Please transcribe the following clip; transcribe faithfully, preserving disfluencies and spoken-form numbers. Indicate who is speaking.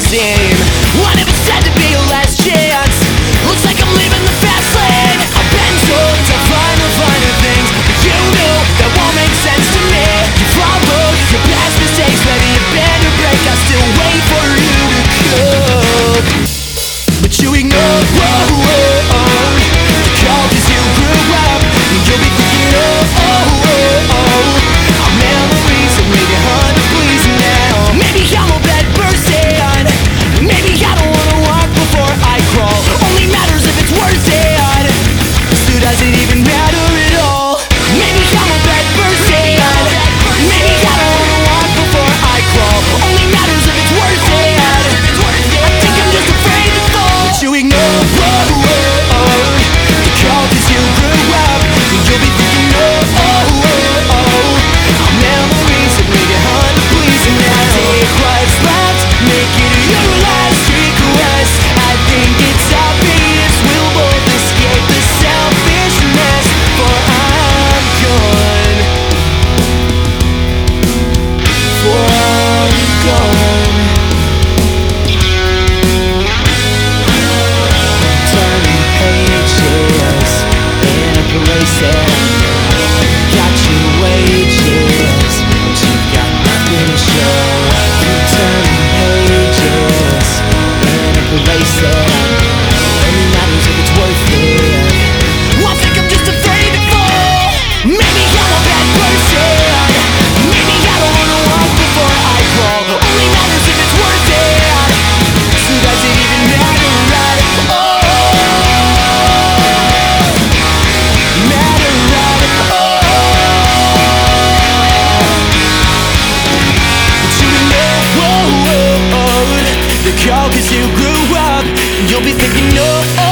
Speaker 1: same. What if it's said to be a last chance? Looks like I'm leaving the fast lane. I've been told to find the finer things, but you know that won't make sense to me. You followed your past mistakes, maybe you bend or break, I still wait for you to come. But you ignore, whoa, whoa, oh, the call cause you grew up. You'll be thinking, oh, oh, oh, oh, our memories are maybe hard to please now. Maybe I'm a bad person, maybe I don't wanna walk before I crawl. Only matters if it's worth it, so does it even matter at all? Maybe I'm a bad person, maybe I don't wanna walk before I crawl. Only matters if it's worth it, I think I'm just afraid to fall. But you ignore, whoa, whoa, oh, the call cause you grew up. You'll be thinking, oh, oh, oh, oh, our memories are maybe hard to please now. Take what's left, make it your last request. I think it's obvious we'll both escape the selfishness, for I'm gone, for I'm gone. Turning pages in a place that got you wages, but you've got nothing to show. Keep turning pages in a place that only matters if it's worth it. I think I'm just afraid to fall. Maybe I'm a bad person, maybe I don't wanna walk before I crawl. Only matters if it's worth it, so does it even matter at all? Matter at all? But you know, whoa, whoa, oh, the call cause you grew up. You'll be thinking, no, oh,